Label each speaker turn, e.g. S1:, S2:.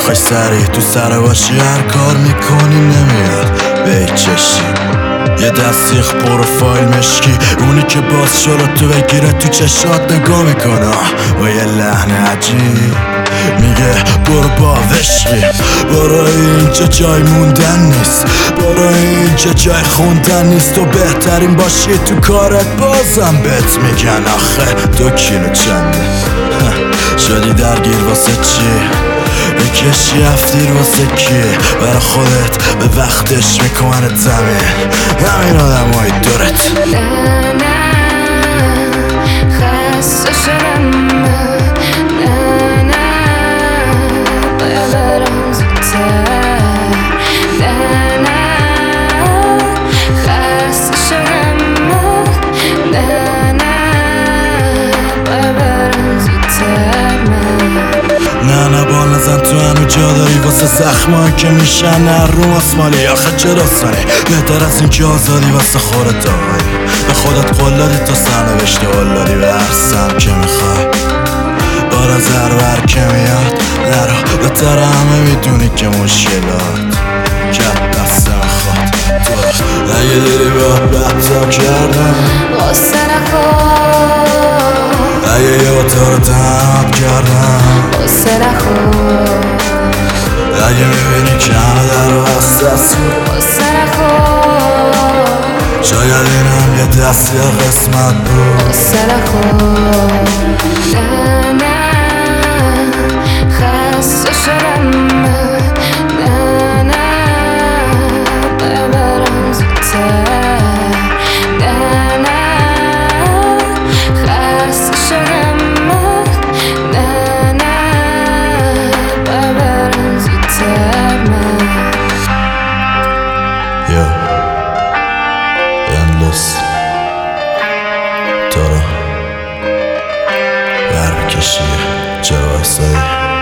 S1: میخوای سریع تو سر باشی، هر کار میکنی نمیاد به چشی. یه دستیخ پروفایل مشکی، اونی که باز شده تو بگیره تو چشات نگاه میکنه و یه لحن عجیب میگه برو با وشقی. برو اینجا جای موندن نیست، برو اینجا جای خوندن نیست. تو بهترین باشی تو کارت بازم بهت میگن آخه 2 کیلو چنده. شدی درگیر واسه چی؟ بکشی افتیر واسه کی؟ برا خودت به وقتش میکنه زمین همین آدم های دورت.
S2: نه نه خسته شدم، نه نه باید برم زودتر. نه نه خسته شدم، نه نه باید برم زودتر.
S1: نه بال نزن تو هنو جا داری واسه زخمایی که میشن نه رو آسمالی. آخه چه داستانی بهتر از این که آزادی واسه خودت آقایی. به خودت قول دادی تا سرنوشته قول دادی به هر سم که میخوای. بار از هر ور که میاد نرو بهتر همه میدونی که مشکلات کرد دست میخواد تو. اگه دیری با رفتم کردم
S2: غصه نخور،
S1: اگه یه تو رو تنم کردم
S2: غصه نخور،
S1: اگه میبینی که همه در رو حساس بود
S2: غصه نخور،
S1: شاید اینم یه دست یا قسمت بود.
S2: غصه نخور. نه نه خسته شدم، نه نه باید برم زودتر. نه نه خسته شدم، نه نه باید برم زودتر.
S1: یا endless تو رو بر بکشی چرا واسه